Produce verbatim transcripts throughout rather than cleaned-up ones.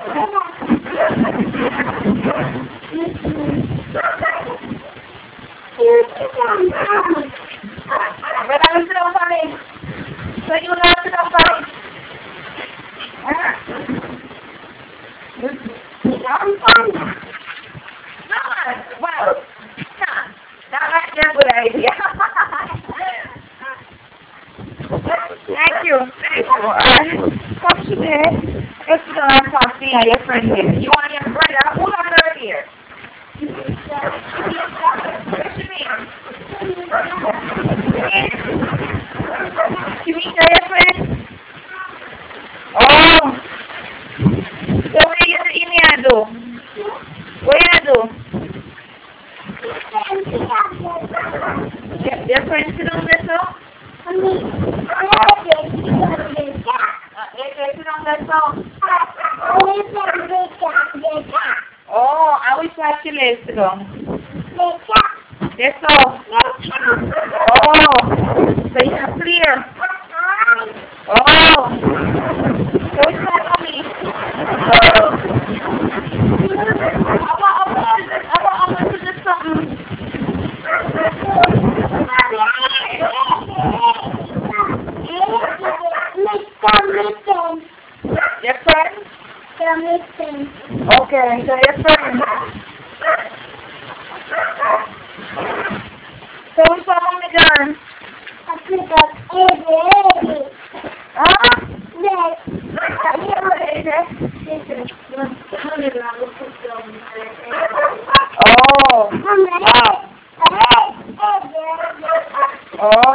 Marami silang parin. Sa iyo na silang parin. Well, that might be a good idea. Thank you. Thank you. Uh, come today. Let's go and talk to your friend here. You want your brother? Who's on her here? What's your name? Can we tell your friend? Oh. So what are you doing here, do? What are you do? Your, your friend sit on this now? Uh, they sit on that now? Oh, I wish I should sit on. Yes, so. Oh, so you're clear. Oh, so it's not on me. Oh. How about up to this? How about up to this something? Your friend? Okay, so your friend. So what's wrong with the gun? Huh? Oh. Oh.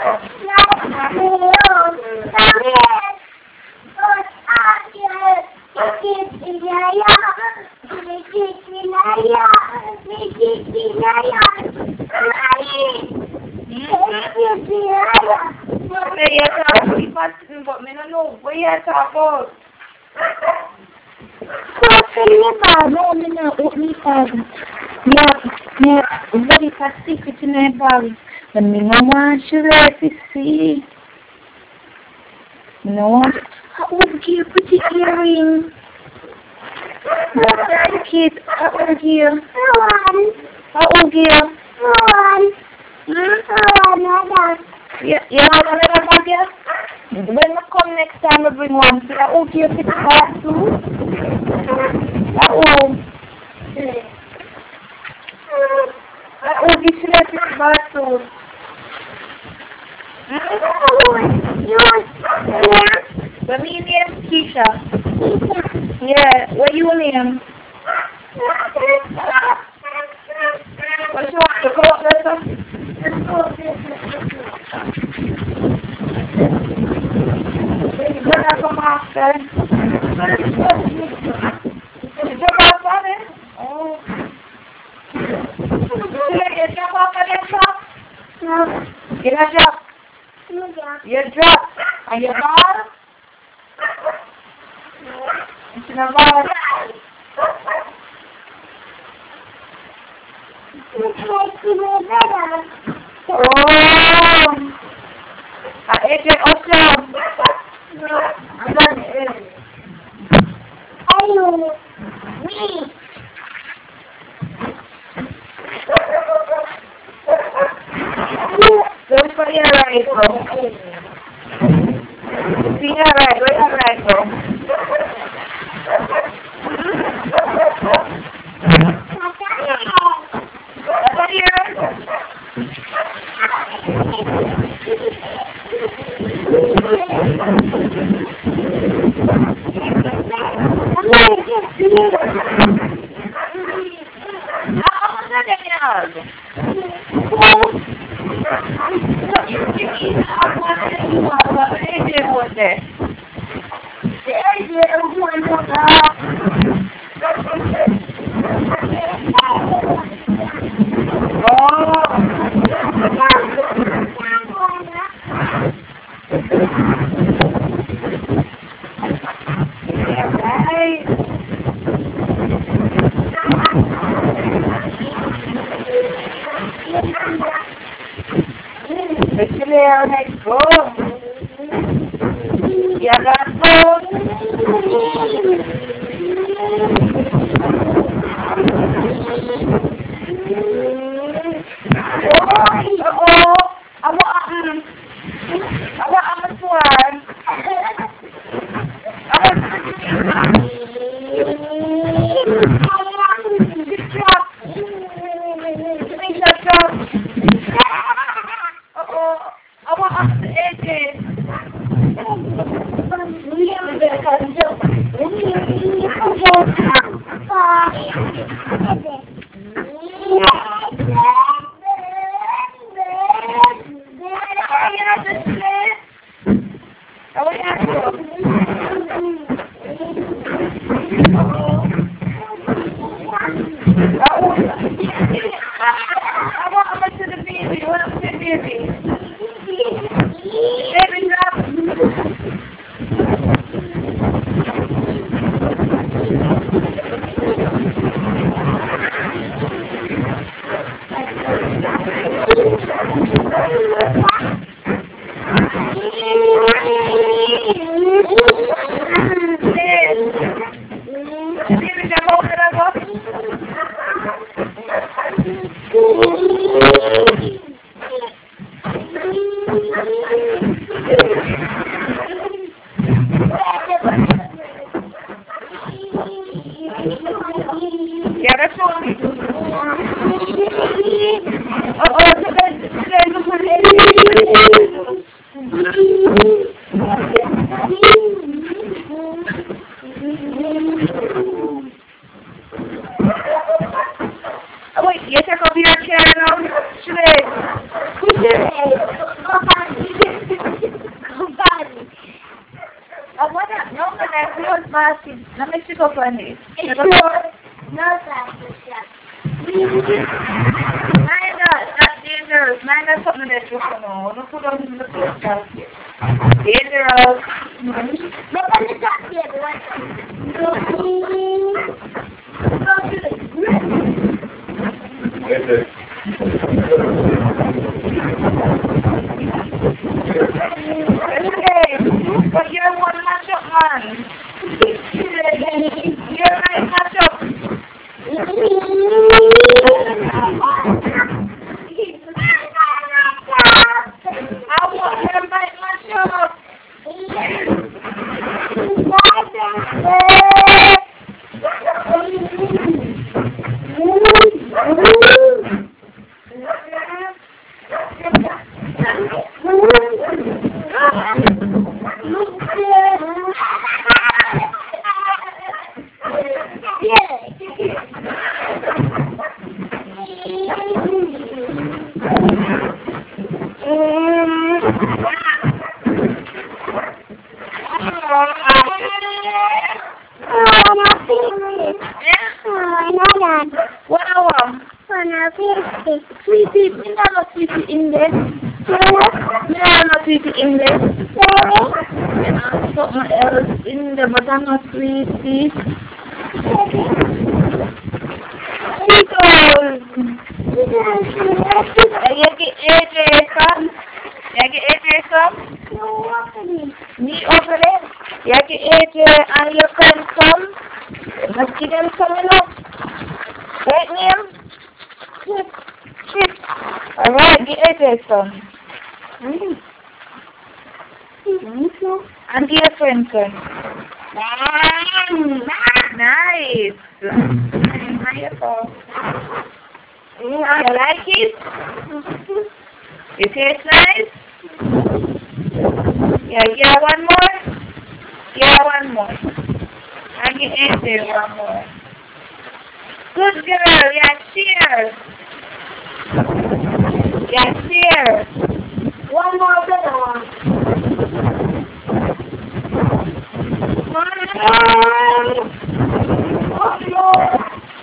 But me no know what you talk about. Very secret in my bag. But me no want you there to see. Me no want. How would you put your earring? What are the kids? How old you? How old you? Hmm? You, you have another bag here? When I come next time, I bring one. See, how old you fit that too? How old? How old you should have fit that too? What me name? Keisha. Yeah, what you name? What you want to go up there, sir? Better come after. You jump off on it? Oh. You jump off on that truck? No. You not jump? You drop. And you ball? It's in a ball. Oh. Ah, Adrian Ocean. Ayo. Me. Don't put your right, bro. See your right, where's your right, bro? That's here. There, let's go. Yeah, that's good. Oo. Amo ang... Amo ang masuan. Amo ang... Oo. Amo ang edges. Yeah, that's all. Oh, oh, oh, wait, you take off your chair now? Should I? Oh, what? No, no, that's not massive. Let me see what one is. No, that's Mine not, not dangerous. Mine not something that you know. No put on the podcast. Dangerous. But when it's up here, the one go to the grip. Okay, but you're one matchup man. You're right matchup. I want him right matchup. What hour? Sweetie, me not no sweetie English. Me not no sweetie English. Me not something else in there, but I'm not sweetie. You get A J some? You get A J some? Me over there? You get A J and your friend some? Must give them some, you know? Right, name? Yes. Yes. Alright, get A J some. Mm. Mm-hmm. And get your friend some. Nice. Wonderful. Mm, you like it? It tastes nice? Yeah, yeah, one more? Yeah, one more. I can answer one more. Good girl, yeah, cheers. Yeah, cheers. One more better one. Oh, no.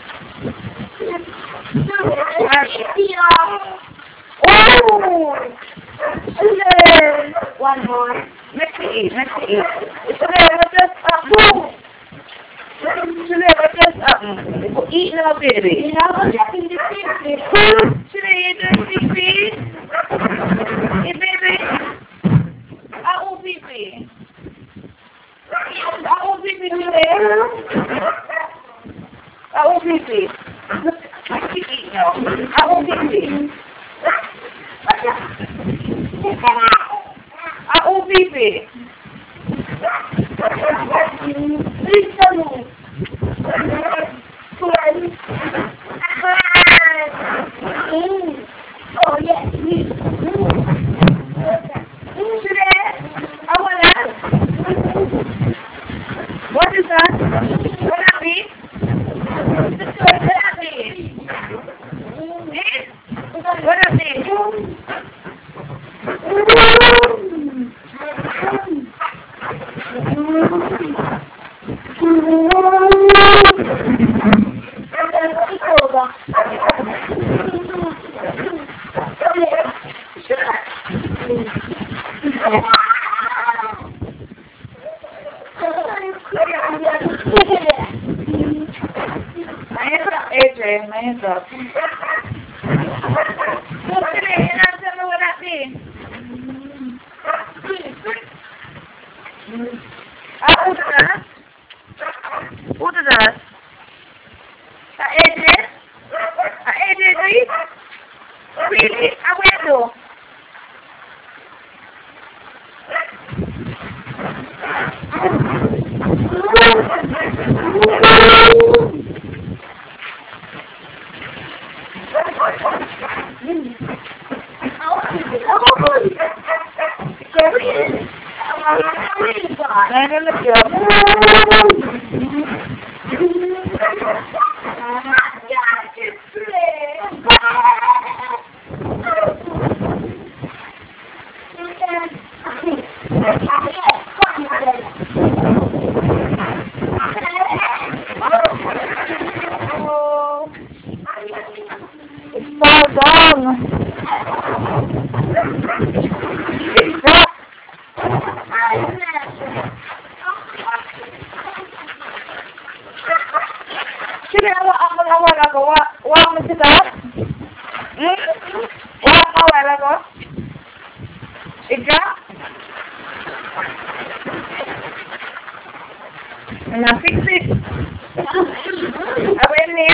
Oh! One more. Let's see, let's see. Today, what's this up? Today, what's this up? Eat now, baby. You know, I'm checking the picture. Today, you doing pee-pee? Hey, baby. I will pee-pee. I will pee-pee today. pipi. Pipi no. Ako pipi. Ako pipi. Oh, yes, me. What is that? What that mean? What that mean? Eh? What that mean? A J, my hands up. Look at me, and I'll tell me what that means. Ah, who did that? Who did that? Ah, A J? Ah, A J, do you? Really? Ah, where do? I don't It's far down. It's up. Sino ako ako na wala ko? Wa wa mo si ta? Hmm? Wa ka wala ko? Ika? Na fix it. Awen ni?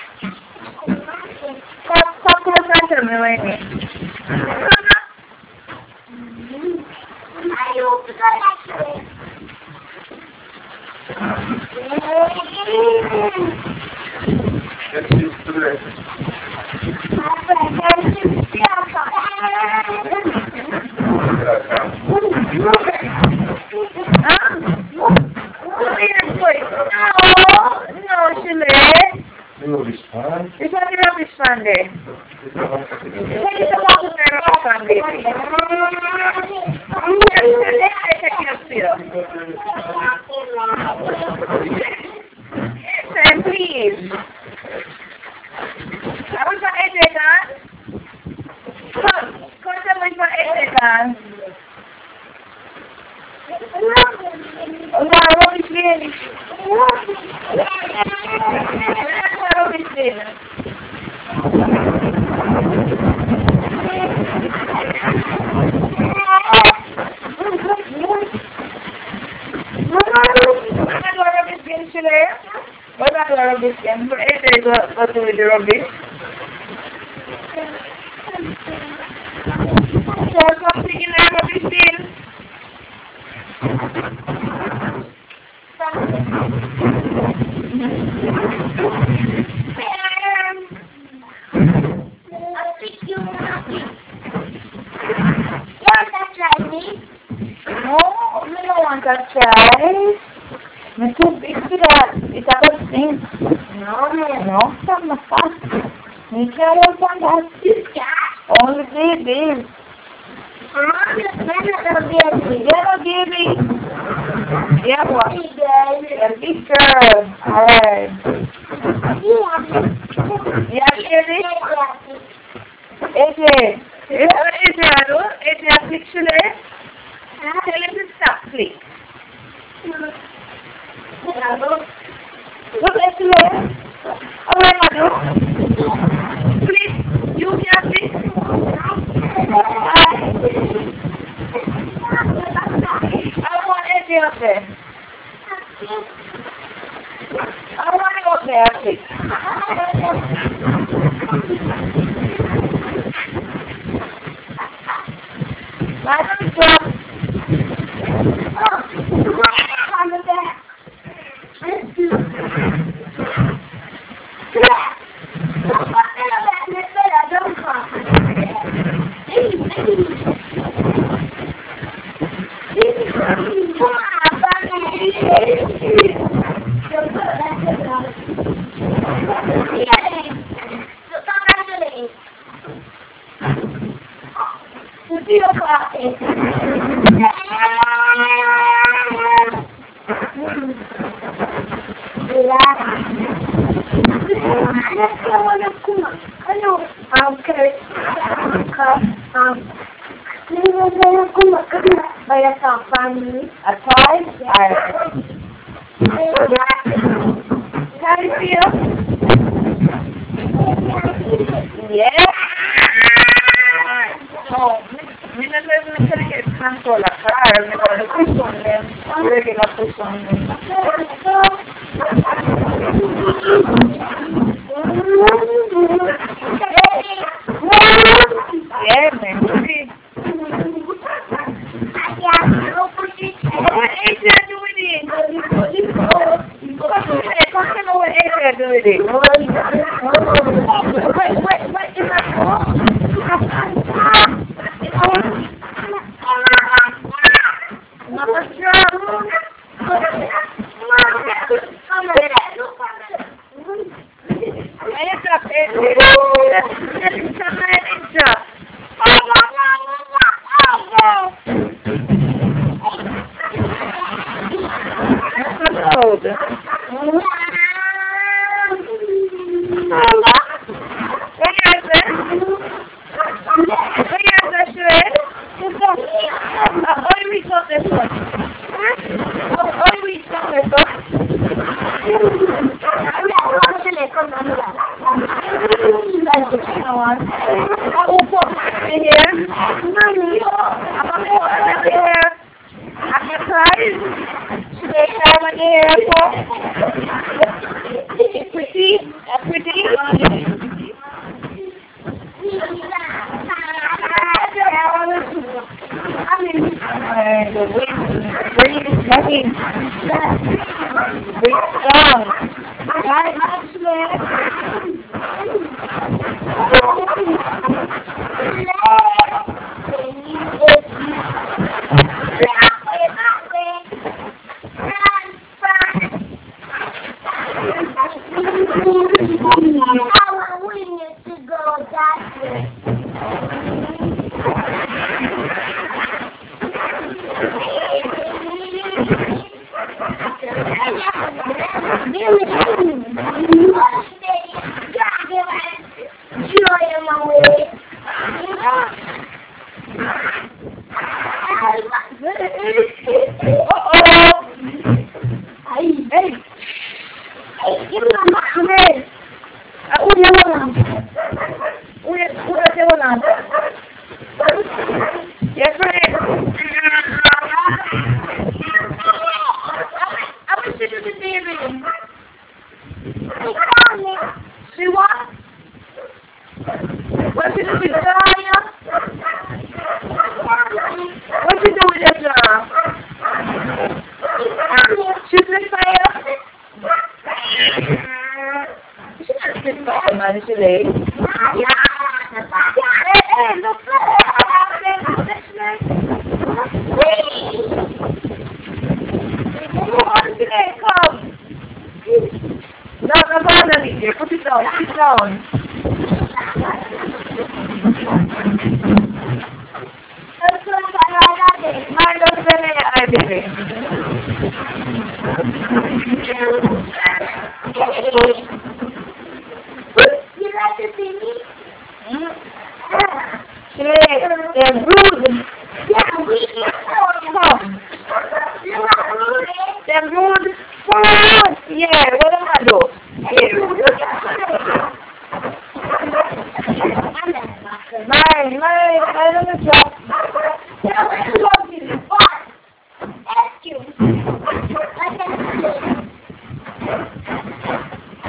Kap kap ko sa sa me wa ni. Ayo, betul. That's just the rest. Rubbish pan? It's not a rubbish pan there. It's a water pan there. Yes, please. I was for A J kan? Come, come tell me for A J kan. No, rubbish bin. Rubbish bin. What about the rubbish bin? For A J go, go to with the rubbish. So something in the rubbish bin. No, we don't want to try. It's too big for that. It's a good thing. No, no, it's not fast. You can't open that. Only babies. Yeah, baby. Yeah, what? Yeah, big girl. Alright. Yeah, baby. A J. A J, hello? A J, actually. Tell him to stop, please. Look, actually. Alright, Madu. Please, you can please. I want A J up there. I want to go Perfect. Madam Job. On the back. A toy? How do you feel? Yeah. No, me no me me quiere que tanto la cara, me lo puso en él, quiere que la puso en él. Yeah, man, see. What age are you doing it? Come on, what age are you doing it? What, what, what is that for?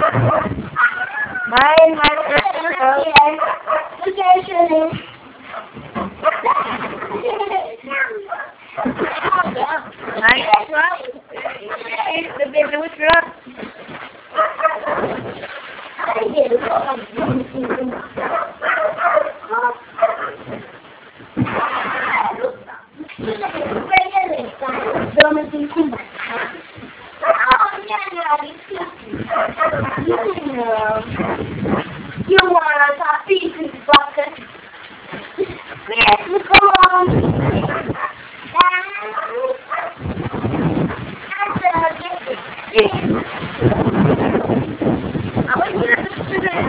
Mine, mine, okay. Okay, Shirley. Mine, right? The baby was rough. You want a pieces bucket? Yes, come on. I want you to listen to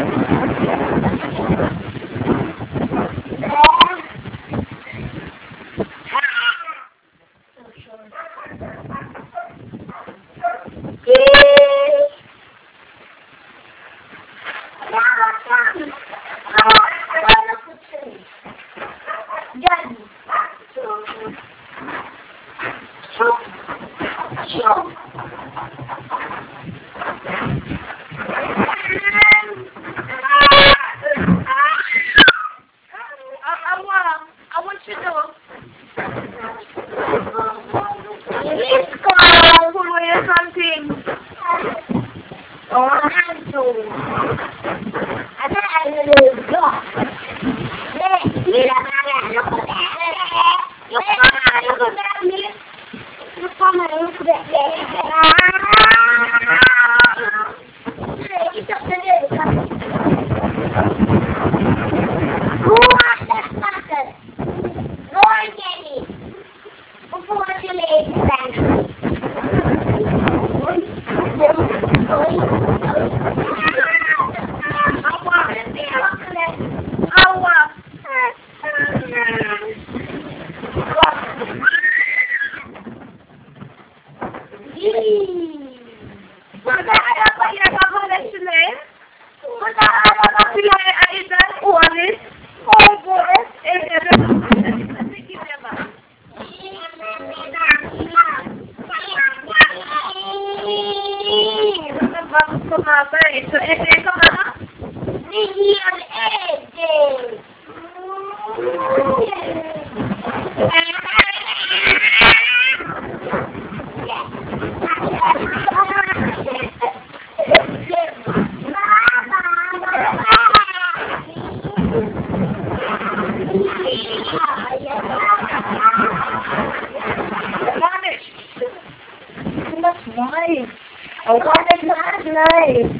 I want it last night.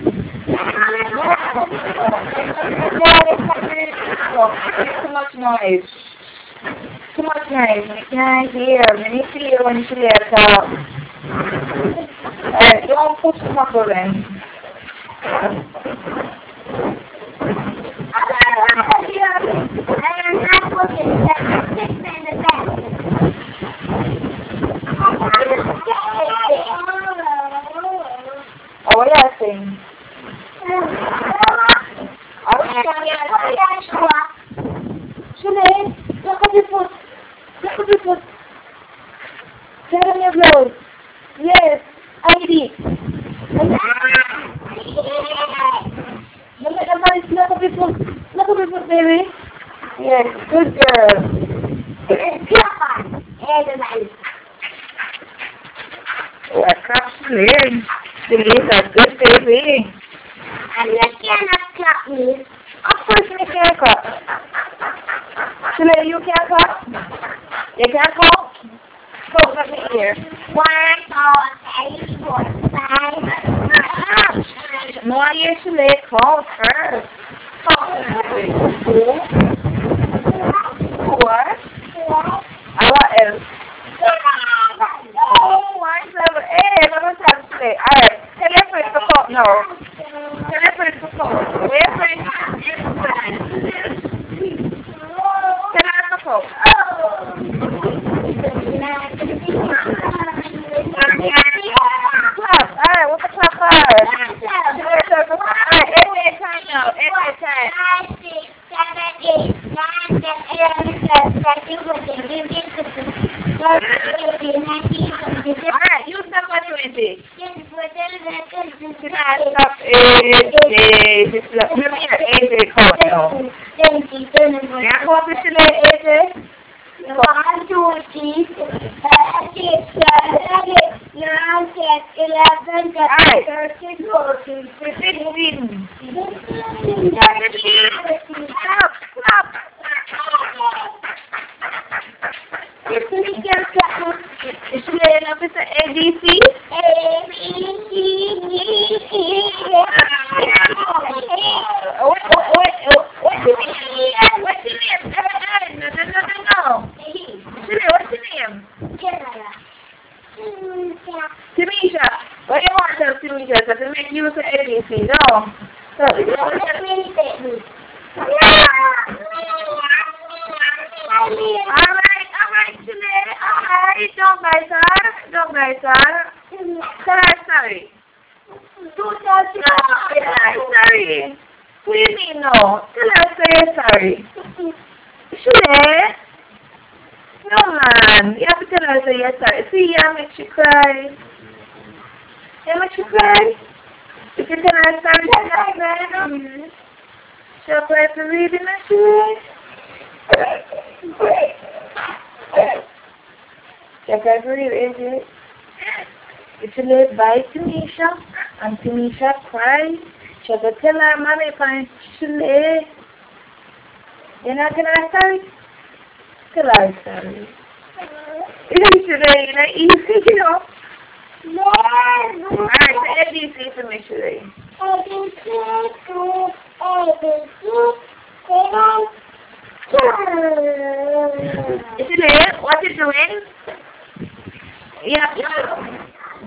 Too much noise. Too much noise. I can't hear. I need to hear when she lets out. Uh, don't push the muscle in. Oh, what are you saying? Shanae, look at your foot. Look at your foot. Get on your blouse. Yes, I did. Look at the money. Look at your foot. Look at your foot, baby. Yes, good girl. What crap's playing? She's a good baby. And you cannot clap me. Of course you can't clap. Shanae, you can't clap? You can't clap? So let me hear. One, two, three, four, five. No, I usually call first. Four. What? And what else? Oh, one, seven, eight. Let me tell you today. Alright. Tell your friends to call. No. Tell your friends to call. Where your friends? Tell her to call. Clap. Alright, what's the clap for? Alright, eight minute time now. Eight minute time. Five, six, seven, eight, nine, ten, eleven, twelve, thirteen, fourteen, fifteen, sixteen, seventeen, eighteen, nineteen, twenty, Alright, you start by twenty. twenty-four, twenty-five, twenty-six, can't stop A J. Just look. Let me hear A J come now. Yeah, come up with Shirley, A J. One, two, three, six, seven, eight, nine, ten, eleven, twelve, thirteen, fourteen, fifteen. Stop, stop. Is she laying up with the A B C? A, B, C, D, E, F, What, what, what, what's your name? What's your name? No, no, no, no, no. Shirley, what's your name? Tamisha. What do you want to tell Tamisha? So to make use of A B C? No. So, you know what that means? Alright, alright, Shirley. Alright, don't bite her. Don't bite her. Tell her sorry. Don't tell No, tell her sorry. What do you mean no? Tell her say you're sorry. Shirley? No man, you have to tell her say you're sorry. See, you make she cry. You make she cry. If you tell her sorry, she'll cry, man. She'll cry for reading her, Shirley. She'll cry for reading, is it? If you live by Tamisha, and Tamisha cry, she'll go tell her mommy if she'll live. You're not telling her sorry? Tell her sorry. It's really not easy, you know. Yes. Alright, so A B C for me, Shirley. A, B, C, two, A, B, C, seven, two. Shirley, what you doing? Yeah, yeah.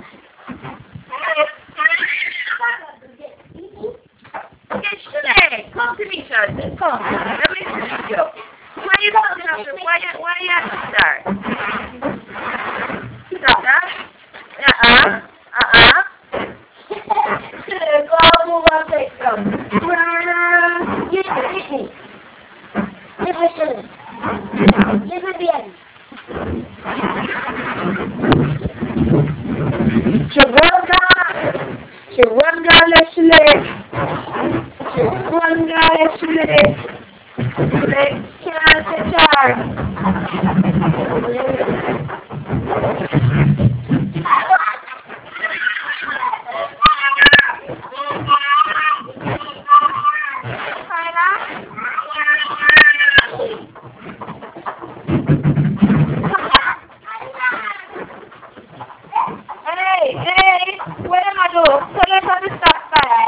Yes, Shirley, come to me, Shirley. Come. Let me see you. Why you don't have to, why you, why you have to start? Stop that? Uh-uh. Uh-uh. Go move on, take some. Give it, give me. Give it to me. Give it bien. Churanga. Churanga, Shirley. Churanga, Shirley. Shirley, char, char. Hey, hey, what am I doing? Tell us how to stop by.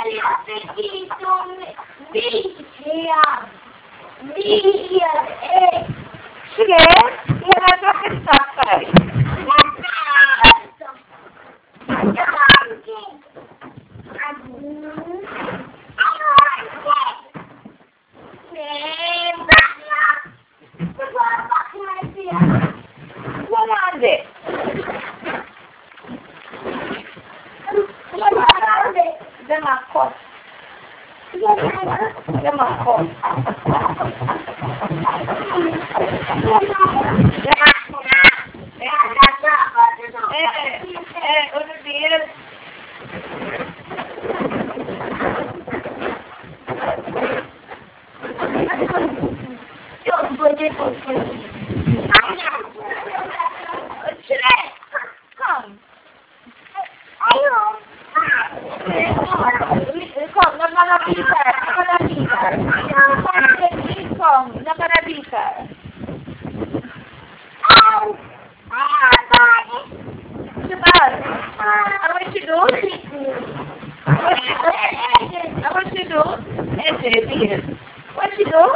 B, here. B, here. A. Shirley, you have to stop by. Come on there. Them are caught. Them are caught. Eh, eh, una vez. Don't put it on. Shirley, come. Come, I'm gonna beat her. I'm gonna beat her. Please come, I'm gonna beat her. Shabbat, I want you to do. I want you to do. What you do?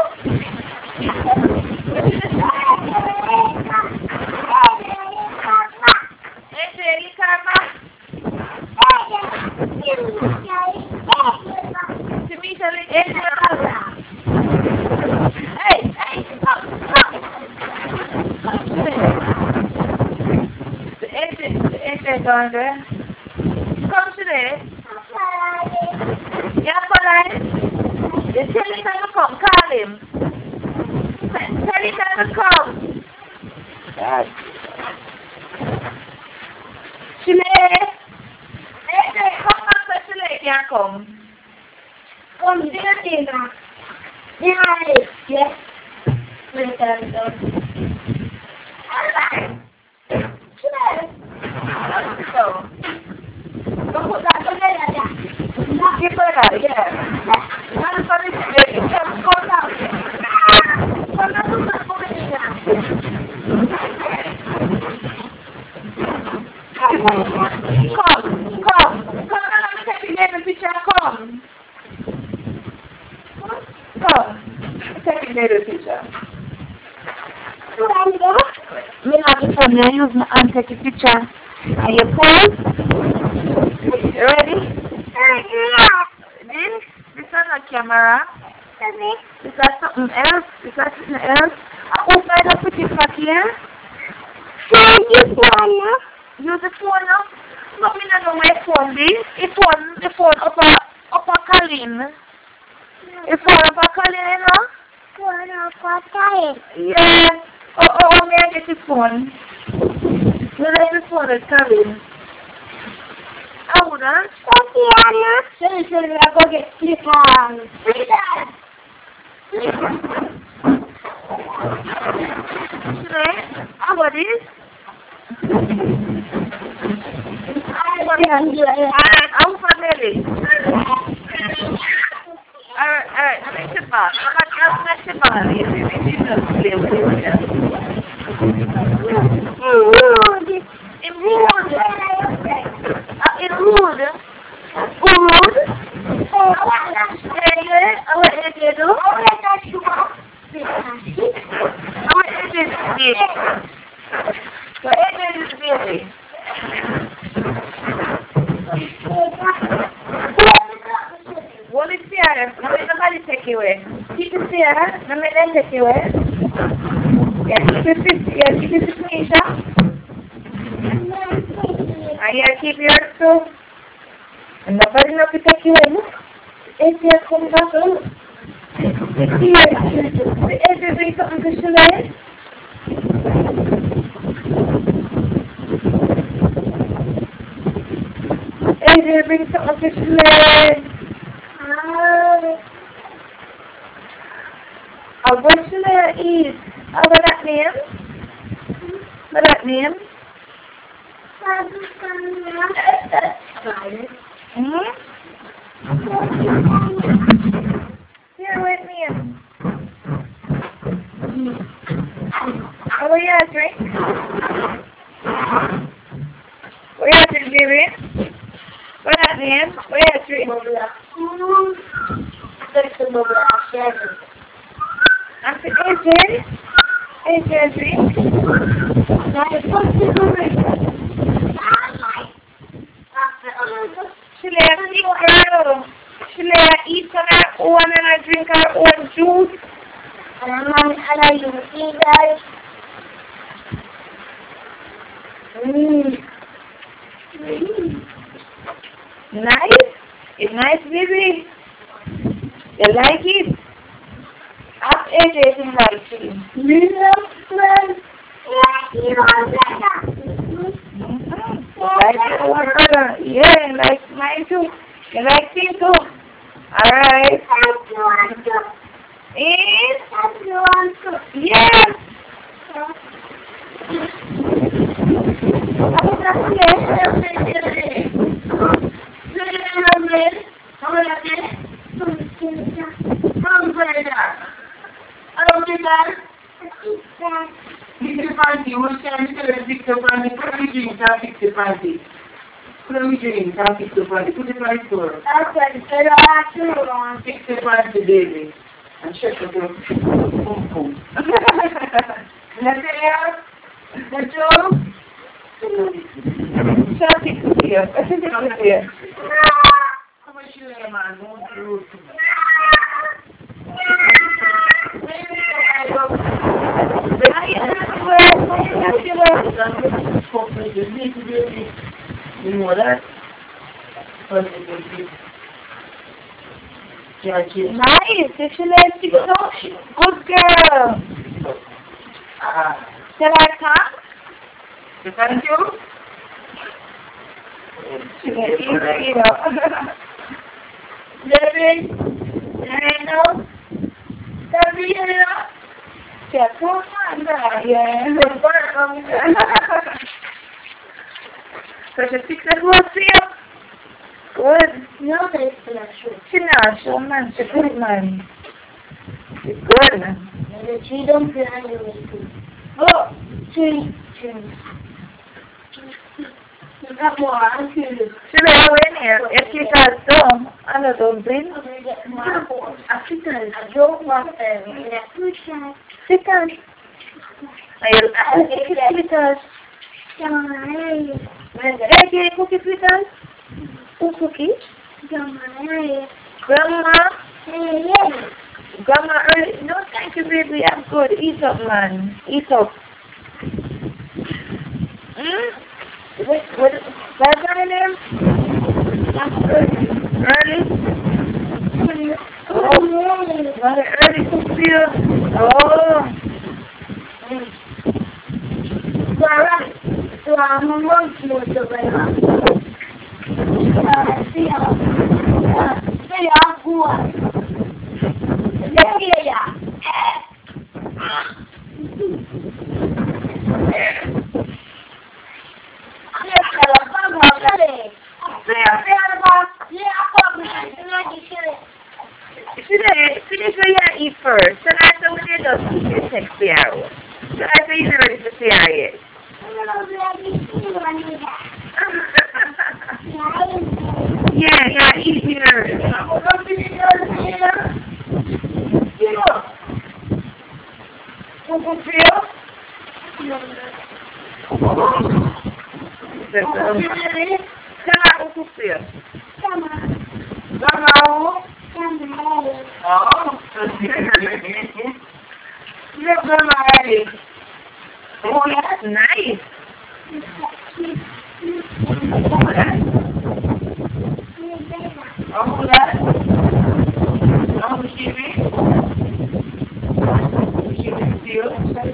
Ese, karma. Tamisha, ese, hey, hey, come, come. The ese, the ese down there. Come today. Yeah, Colin. The Telly can come. Call him. Telly can come. God. Shirley. Hey, hey, come back, Shirley. Can't Come, do your thing now. Behind it, yes. Wait, turn, turn. So, Don't put that together, yeah. keep it out, yeah. That's what it's doing. Just go down. Come on, put that together now. Come, come, come. Come, let me take you in the picture. Come. Come. Take you in the picture. Me have the phone, I use my hand to take a picture. And you pause. You ready? This, this is not camera. This is something else. This is something else. I open up with this back here. Use the phone now. But me not know where phone be. The phone, the phone up a, up a Colin. The phone up a Colin, you know? Yeah. Oh, oh, oh, may I get the phone? No, let the phone is Colin. Hold on. Sorry, sorry, I go get slip-on. Slip-on. Today, how about this? I'm Alright, I'm family. Alright, alright, let me sit back. I'm not going to sit back. You don't play with it. rude. It's rude. Uh, it's rude. Rude. Yeah, I want to do. I want to do this. So, it is baby. What is here? Let me somebody take you away. Keep it here. Let me then take you away. Yeah, keep it fifty. Yeah, keep it fifty, Misha. And yeah, keep yours too. And nobody knows to take you away. Look. It's here coming back. Look. It's here. It's here bring something to Shalae. It's here bring something to Shalae. Uh, what should I eat? Uh, what that name? What that name? Hmm? Here, what name? Oh, what you have drink? What you have drink, baby? What that name? What you have drink? After A J? A J drink? She'll eat girl. She'll eat on her own and I drink her own juice. And I'm on and I use you guys. Mm. Nice? It's nice, baby. You like it? Ask A J if you like it. Like it or brother? Yeah, like mine too. You like me too? Alright. Eh? Yes. Panty, what can you tell us? Pick the panty, put the drink, and pick the panty. Put the drink, and pick the panty, put it right store. Pick the panty, baby, and check the boom boom. That's it, yeah? That's all? Shall pick it here. I think it's here. How much you there, man? Don't be rude to me. You know that? Nice. If she lets you go, good girl. Ah, Shall I come? thank you. She let you, you know. Baby. I know. That's the area. Yeah, come on, yeah. So she fixed the whole thing. Good. No, there's not true. She not sure, man. She good, man. She good. And the tree don't feel anyway, too. Oh, tree, tree. You got more, I'm curious. She may have in here. If she does so, I don't know, Bill. I'm going to get more. African. I don't want them. Yeah. Sit down. I'll get fritters. Hey, get cookie fritters. Who cookie? Grandma. Grandma early. No, thank you, baby. I'm good. Eat up, man. Eat up. Hmm? What, what, what's her name? Early? Oh, not an early cook for you. Oh. Mm. So, alright. So, I'm a month more to wait. Uh, see ya. Uh, see ya. Who are Let's hear ya. Finish what you eat first. So I said when you just eat your text the hour. So I said you're ready to see how yet. Yeah, yeah, eat here. Uncle Phil? Come on, Uncle Phil. Come on. Come on. Oh. Look, somebody. Oh, that's nice. Oh, that's. Oh, that's. Oh, she be. She be still.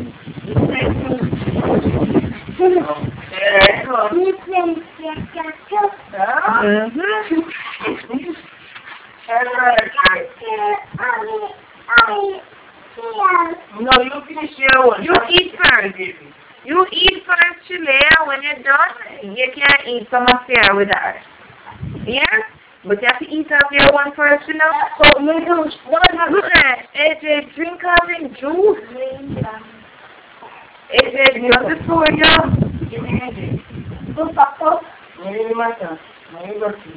No, you finish your one. You eat first. You eat first, Chilea. When you're done, you can't eat from up there with her. Yeah? But you have to eat up your one first, you know? So you do one. Look at A J, drink out in juice. A J, just before you. Give me A J. Go back up. No, you matter. No, you got to.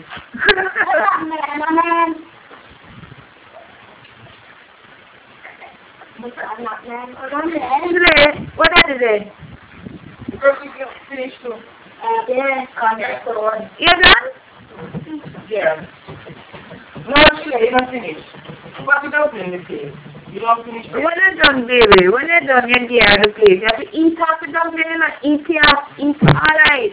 Man, I'm not man. I'm man. What is it? Because you can finish too. Uh, yeah, I'm just the one. You're done? Yeah. No, Chile, you don't finish. But you don't finish the plate. You don't finish the When you're done, baby, when you're done, you're there at the place. You have to eat off the dumpling and not eat it off. Eat alright.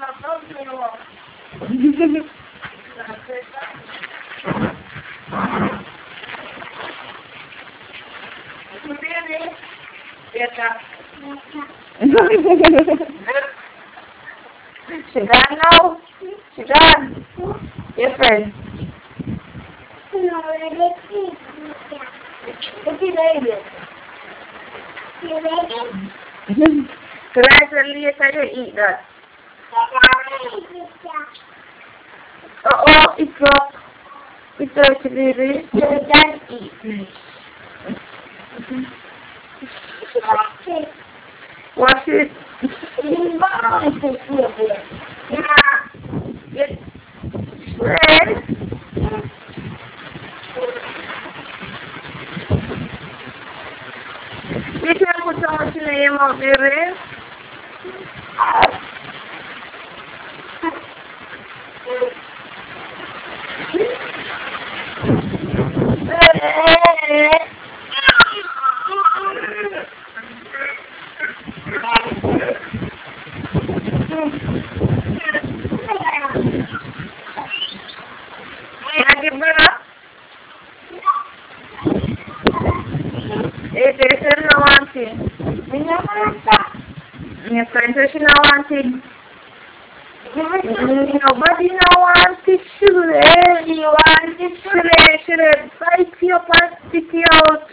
She done now? She done? Your friend? What's your baby? Your baby? So I said later you eat that. Oh, oh, it's up. It's dirty, baby. So done eat. Watch it. It's red. You can put so much in your mouth, baby. Your friend says she don't want it. Nobody now wants to shoot it. You want to shoot it. Should it bite you up and spit you out?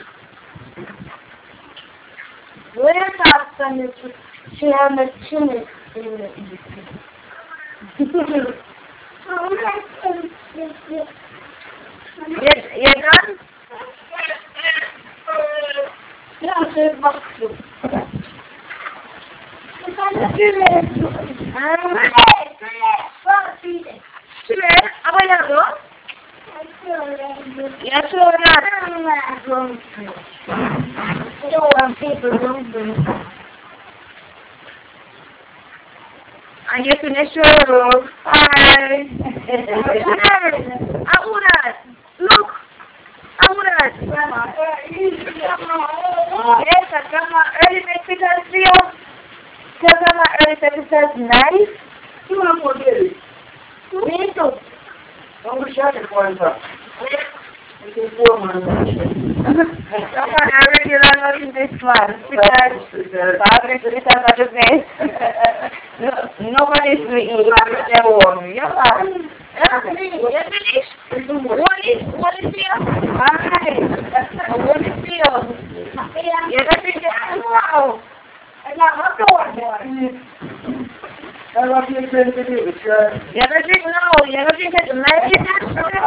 Where thoughts on this? She had a chin. You, you done? Yeah, she's back to. Should it? How about you go? Yes, sure not. And you finish your room. Hi. How would that? Look. How would that? Yes, I got my early messages for you. Tell them my early messages nice. You want more daily? Me too. Don't be shy to find out. You can pour one. Come on, I regular love this one. Because Father is with us at this. Nobody's with you. You have their own. Yeah. You finished? What is what is here? Alright. What is here? You got it? Wow. I got my door. I love you, baby. It's good. You ever drink? No, you ever drink it? Maybe that's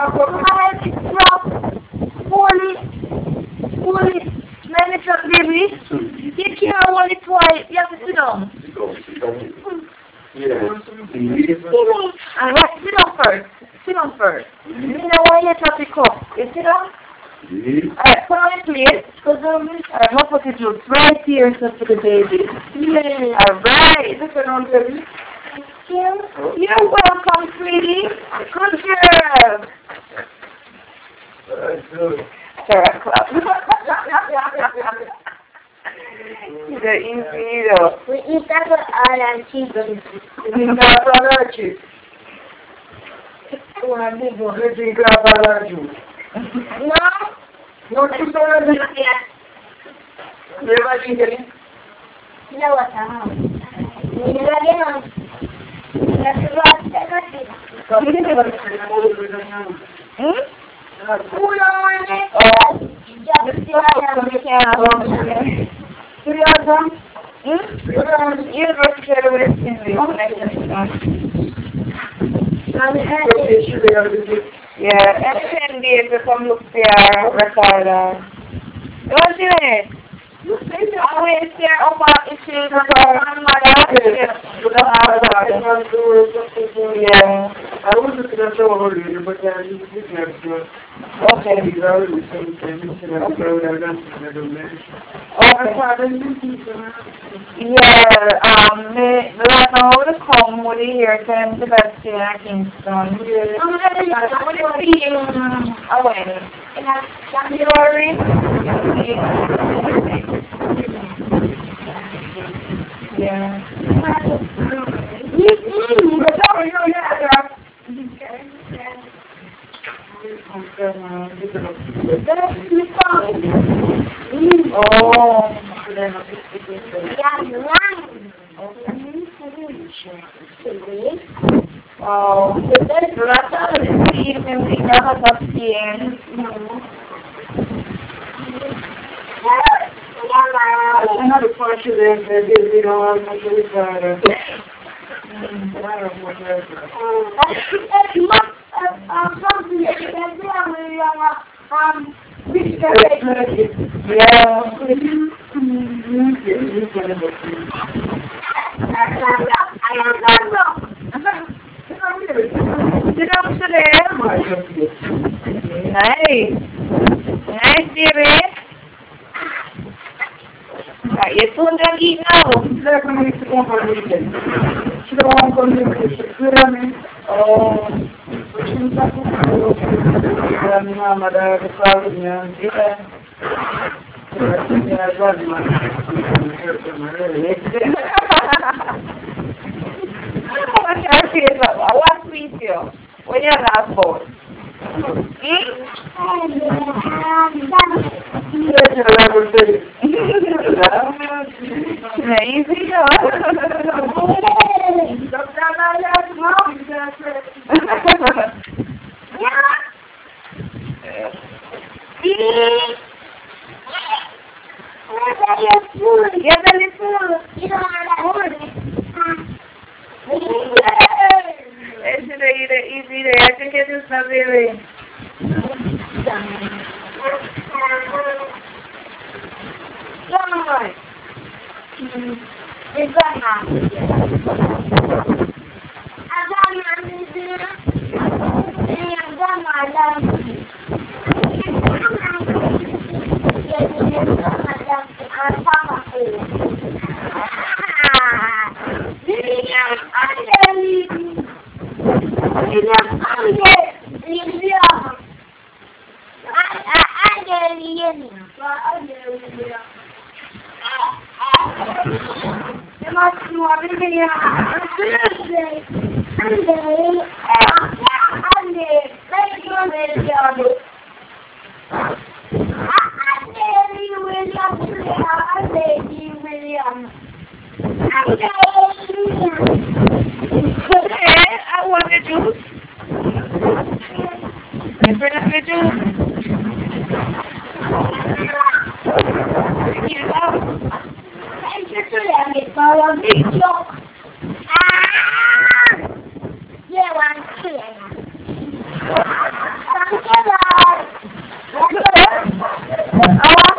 Holy, holy, let me talk, baby. You can't hold it twice. You have to sit down. Yeah. Alright, sit down first. Sit down first. You know why you touch the cup? You sit down? Alright, put on your plate. Alright, I'll put it right here so for the baby. Alright. Sit down, baby. You're welcome, sweetie. Good girl. Sarah Club. The easy though. We eat that with all our chicken. Grab our chips. You want to go ahead and grab our juice? No? No, you don't have it. You ever drink it? No, what the hell? You never get on. That's what Hmm? Who don't want it? Oh. Just see what I'm Hmm? University of West Indies. Yeah, and ten days to come look for your recorder. Don't you it? I will stay up on the street with her grandmother. Yeah. I was just going to show her, but I didn't think that's good. Okay. Yeah, um, the, the right now I would come with it here to the best in Kingston. I went. January. Yeah. Oh. Oh, there's lots of speed and we never got skin. Another part of them, they don't have much of it. Nice. Nice, baby. Right, you're soon gonna eat now. Oh. What sweet you? When you're not bored. Hmm? Easy, Ya dale full. You don't want to hold it. It's either easy there. I think it is not really. Come on. It's not. I got my business. I got my love. I want the juice. You bring up the juice. You know. Thank you for that, Miss Paula. Big joke. Ah! Yeah, one kid. Thank you, Lord. I want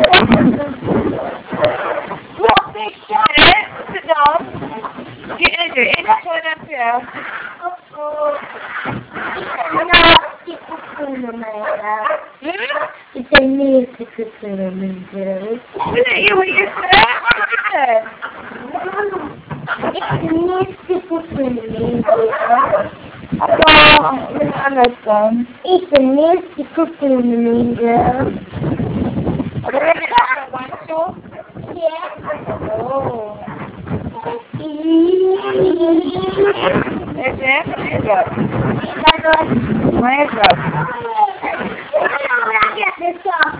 to walk this shot. Sit down. Get in there. It's one up here. Uh-oh. It's a music film. You what you said? It's a music film. I don't understand. It's a music film, girl. Really? I want to? Yeah. Oh. Is it? Where is it? I get this off.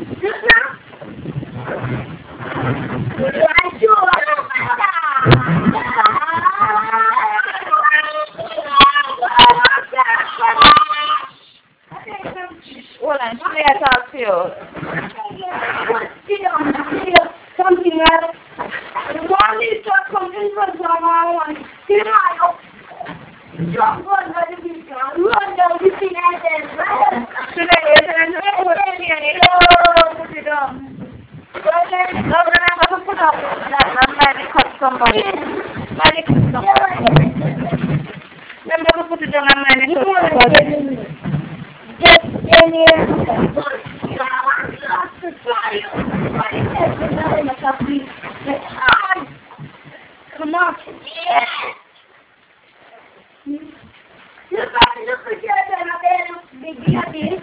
Well, I'm sure I talk to you. Something else. One is to come in for someone. You know, John was going to be gone. You are going to be at the today, and I will see you. Put it on. No, remember to put up that. I'm going to cut somebody. I'm going to cut somebody. Remember to put it on. I'm going to cut somebody. Just in here. Come on. Yeah. Look at look at that big baby.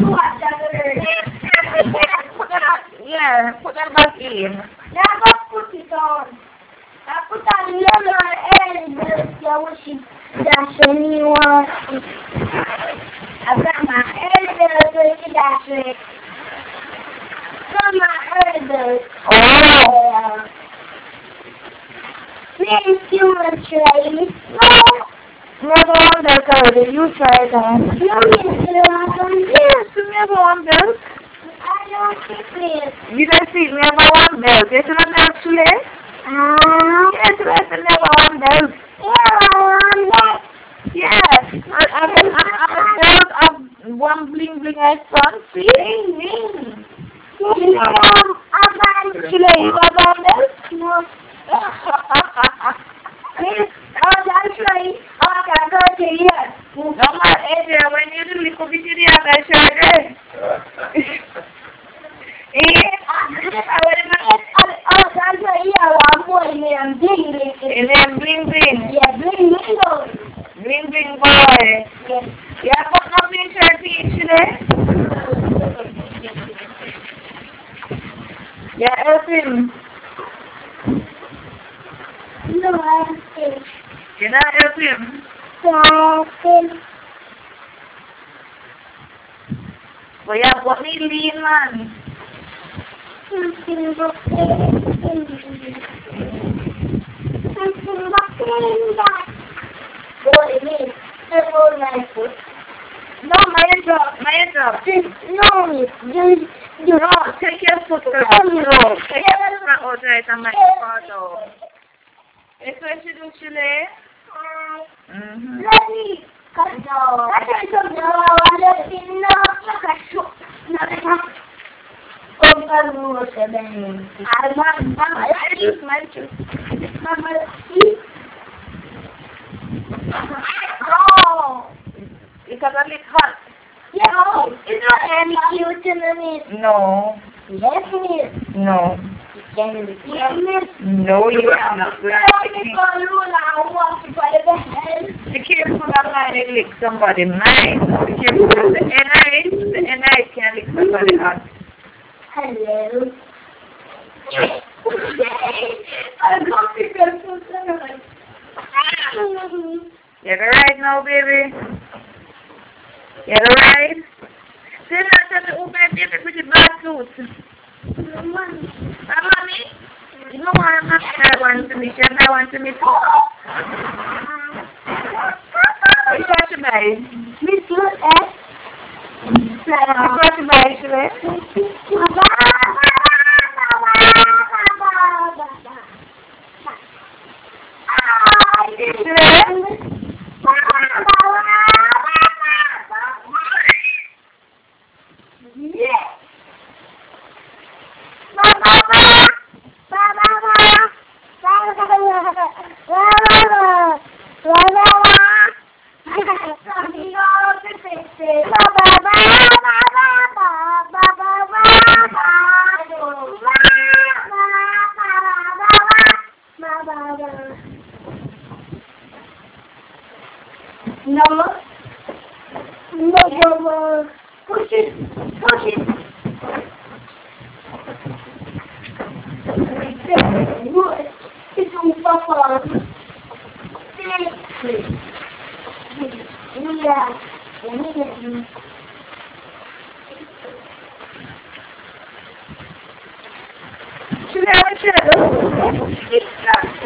Yeah, put that back in. Now go put it on. I put that lemon and the washing dash anyone. I got my elbow to dash it. Got my elbow. Oh. Please you want to try it? No. Never one belt already. You try that. You never one? Yes, you never one belt. I don't see it. You don't see never one belt. Yes, you don't belt today? Ah. Yes, you don't never one belt. Yeah, one belt. Yes. I have a belt of one bling bling I front. See? Bling bling. You know, I buy today. You have one belt? No. Yes. Oh, that's right. Oh, I got to go to here. No, my Adrian, when you do little bit of the other shirt, eh? Oh, that's right. Yeah, one more in there. Bling, bling. In there, bling, bling. Yeah, bling, bling, boy. Bling, bling, boy. Yes. Yeah, put no bling shirt today. Yeah, help him. No, I don't think. Can I help him? Help him. Well, yeah, what me lean, man? What it means? Several nights. No, my drop, my drop. No, you, you No, take your foot out. No, take your foot out right and my foot out. That's what you do, Chile. Mm-hmm. Let me cut down. I can't come down. I don't see no. I can't no. Oh, God, we will say that. I want Mama. I just want to. Mama, see? Oh. Because I live hot. Yeah, it's not any cute in the meat. No. Yes, it is. No. Yes, it is. No, you are not. Be careful that mine it lick somebody. Mine. Be careful that the N I the N I can lick somebody hot. Hello. I'm not because You go right now, baby. You go right. Still not tell me who my baby pretty bad suit. Mommy. Ah, mommy? You know what I'm not I want to meet you. I want to meet you. Which one should I? Miss you, eh? Which one should I, should I? No, no, no, push it, push it. It's un poco. Mira, mira. Should I have a shadow?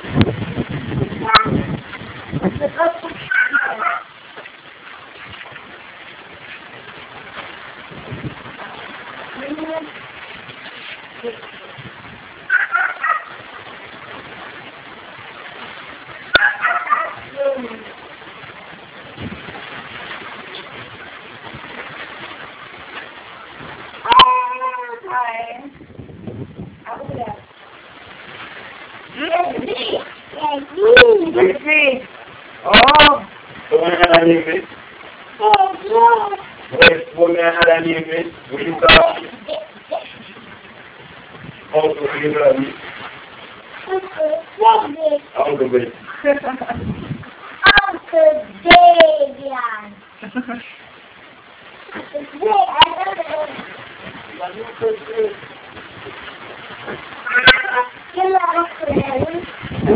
Let's see. Oh. Come on, anime. Wait, come on, anime. Will you go? How to figure out me? How to be? Uncle Davian. Hello, friends.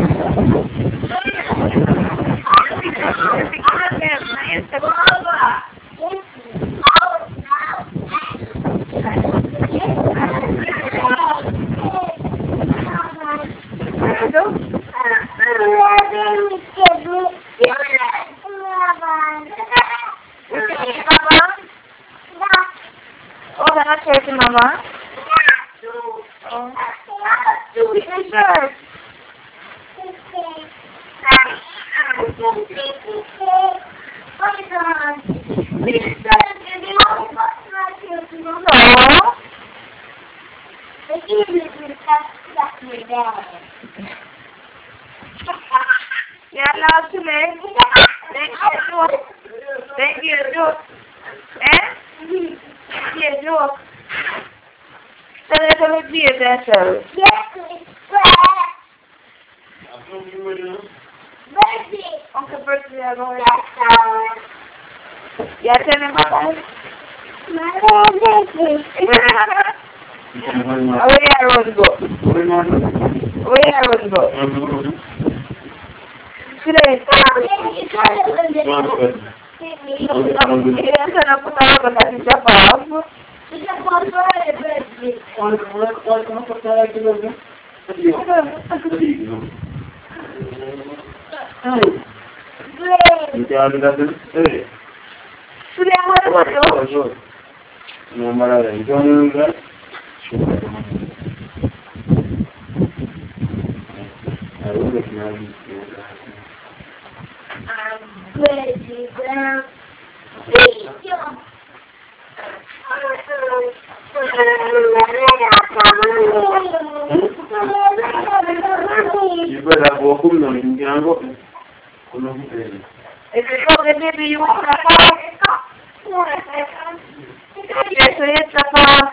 Oh, they're not chasing Mama? Oh. Do it, sure. No. Yeah, love to me. Thank you. Thank you, joke. Eh? Thank you, joke. So let them be themselves. Uncle Birthday, I'm going to Yeah, tell him about it. Oh, where I want to go? Where I want to go? Today. Hey. Great. You can't do that. Hey. Today I'm going to go to Oh, sure. No matter that. You don't do that? Sure. I will look now. I'm ready, girl. Thank you. You better go home now. You can't go. Come on, baby. If you go to baby, you want to go? Yes, so it's a car.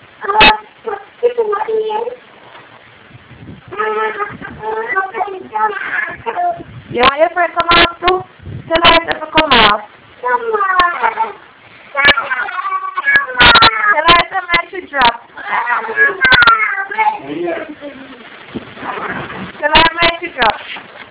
You want your friend come out too? Tell her to come out. Tell her to make she drop. Tell her make she drop.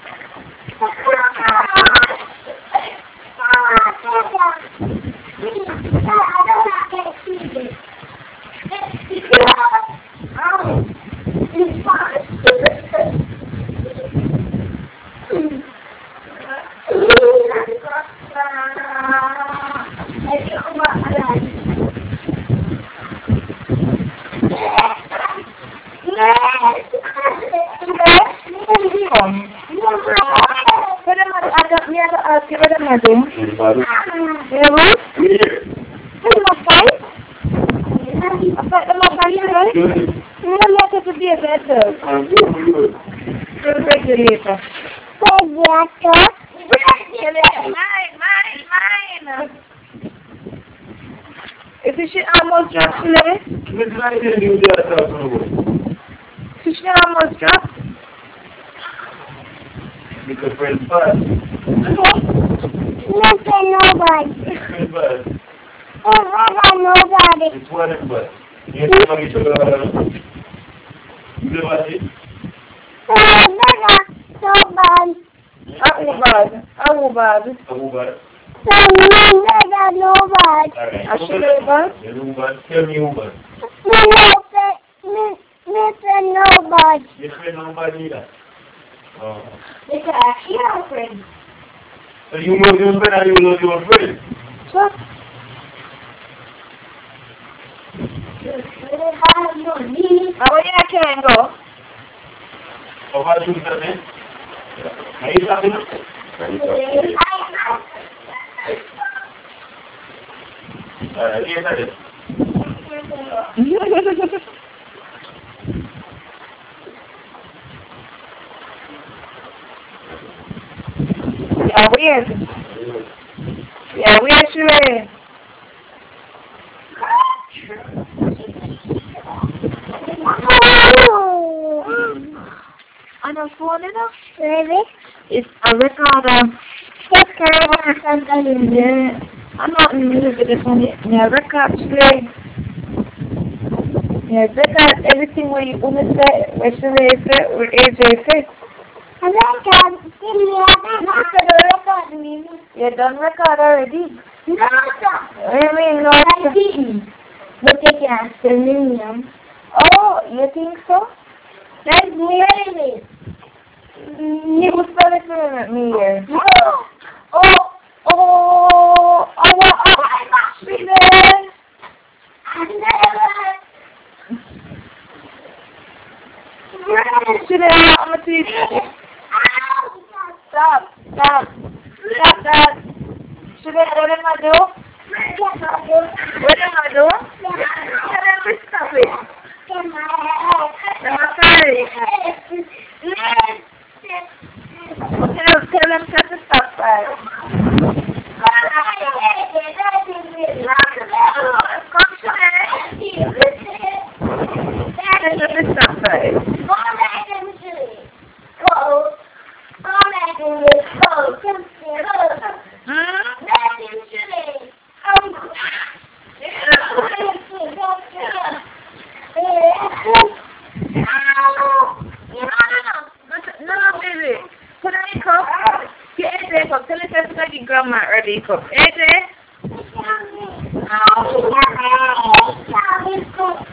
What am I? I got me to ask you what am I doing? Yeah, what? What am I fight? I fight them up on you, right? You don't like it to be a bad dog. The regulator. Regulator. Mine, mine, mine. Is this shit almost dropped today? Is she almost dropped? Because friends bad. Friends bad. It's one bad. You know each other. You know what it is? How bad? How bad? Abu bad. Alright. I should have bad? You know bad. Tell me who bad. Your friend no bad either. Oh. So you know your friend and you know your friend. What? How are you can go? How about you, man? Are you talking? Alright, yes, I did. Yeah, weird. Yeah, weird, sure. I don't phone it up. It's a recorder. Yeah. I'm not in the music this one yet. Yeah, record today. Yeah, record everything where you want to say, where she say, where A J say. You done record already? What do you mean, no? But they can't send me. Oh, you think so? That's me. You spell it for me here. Oh, Oh, oh, I want, I must be there. I never. Should I, I'm going to see. Stop, stop, stop that. Should I, what am I doing? What am I doing? Tell them to stop it. I'm sorry. Tell, tell them to stop that. Come to me. Tell them to stop that. Put on your cup. Get A J cup. Tell us if your grandma ready cup. A J?